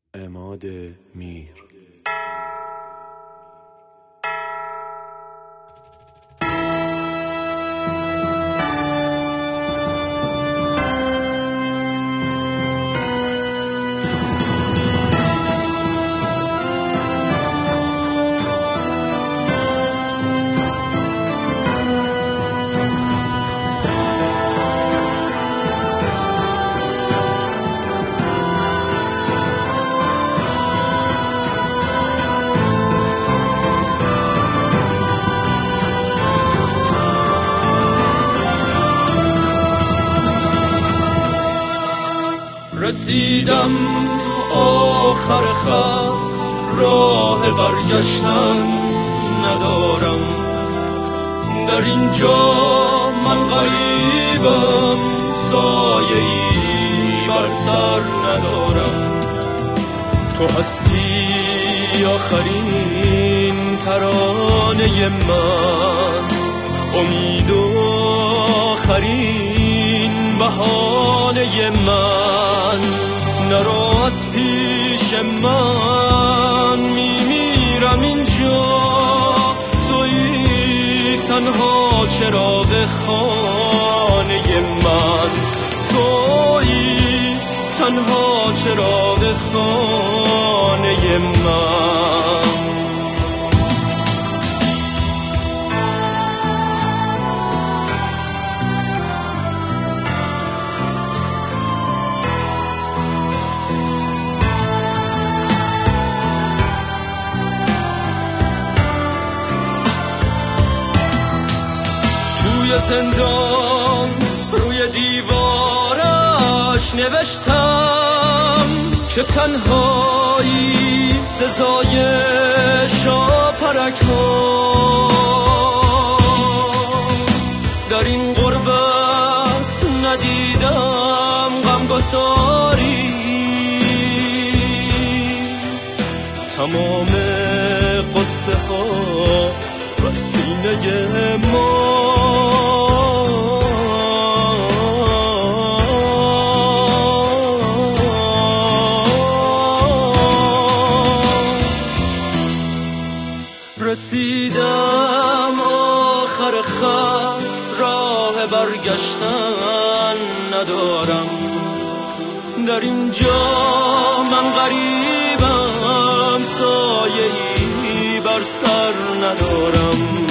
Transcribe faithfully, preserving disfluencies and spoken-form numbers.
عماد میر. رسیدم آخر خط، راه برگشتن ندارم. در اینجا من غریبم، سایه‌ای بر سر ندارم. تو هستی آخرین ترانه من، امید و آخرین بهانه من. نرو از پیش من، میمیرم اینجا. تویی تنها چراغ خانه من، تویی تنها چراغ خانه من. توی زندان روی دیوارش نوشتم که تنهایی سزای شاپرک هاست. در این غربت ندیدم غمگساری، تمام قصه ها و سینه ما. رسیدم آخر خط، راه برگشتن ندارم. در اینجا من غریبم، سایه‌ای بر سر ندارم.